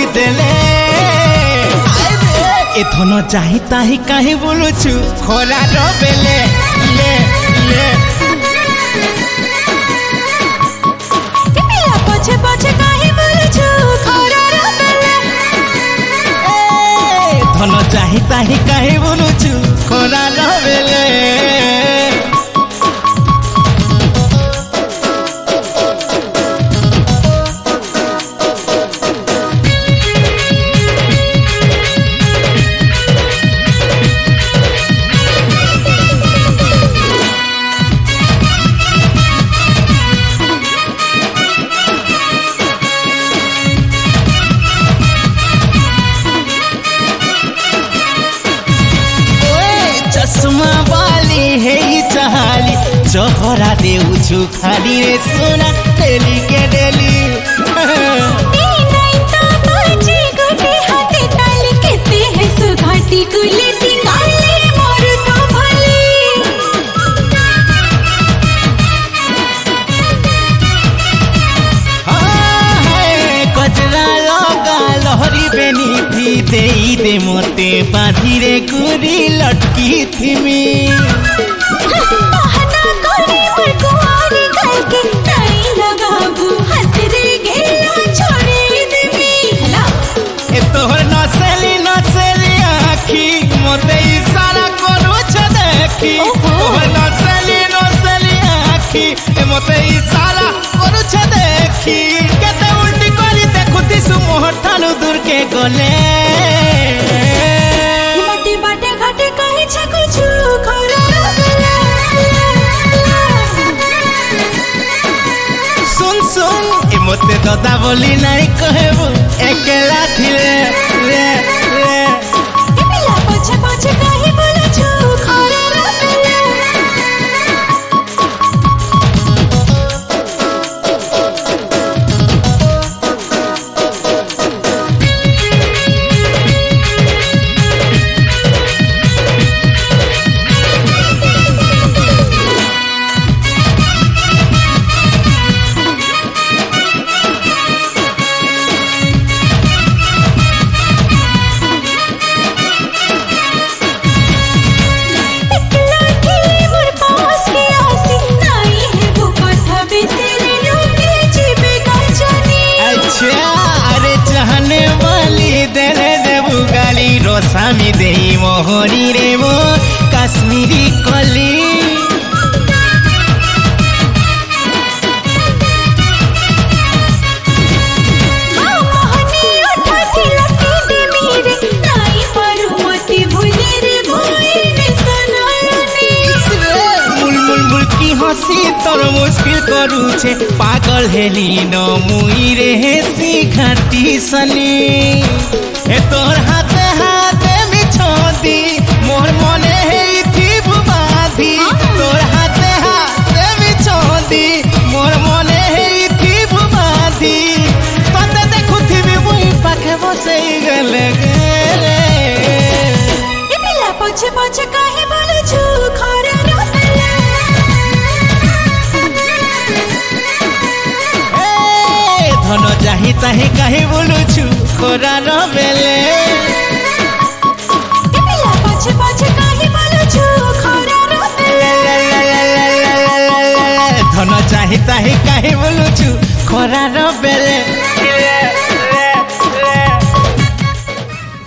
देले एथन चाही ताही काहे बोलुछु खरा बेले ले ले पिया पछे पछे काहे बोलुछु खरा बेले एथन चाही ताही काहे बोलुछु खरा बेले चश्मा वाली है चाली जहरा देउछु खाली रे सोना डेली के डेली नहीं तो बाजी गोटे हाथे ताली केते है सुघाटी कुले तिंगाले मोर तो भली कजरा लगा लहरी बेनी थी देई दे मोते बाधी रे गुरी लटकी थी मी बहाना करे मोर कुआरी करके टाई लगाबू हाथ रे गेला छोड़े देबी हला ए तोहर नसेली आखी मोते इशारा करू छ देखी तोहर नसेली आखी ए मोते इशारा करू छ देखी केते उल्टी करी देखुती सु मोहर थानु दूर के गले बाटे बाटे घाटे कहे छ कुछ खरा बेले सुन सुन ए मोते दादा बोली नहीं कहबो एकेला थिले रे रे पिया पछे पछे काहे बोलछु खरा बेले सामी देई मोहरी रे मो काश्मीरी कली मोहनी उठा थिलती दे मेरे नाई पर मती भूले रे भोई रे सनायनी मुल मुल मुल की हंसी तोर मुश्किल करू छे पागल हेली न मुई रे हेसी घाटी सनी ए तोर हाथे हाथे मिछोदी मोर मने हेई थी बुबाधी तोर हाथे हाथे मिछोदी मोर मने हेई थी बुबाधी तते देखुथी भी मुई पाखे बसई गले गेले ए पिया पछे पछे काहे बोलछु खरा बेले धन जाही ताही काहे बोलुछु खरा बेले पिया पछे पछे काहे बोलछु खरा बेले धन चाही ताही काहे बोलुछु खरा बेले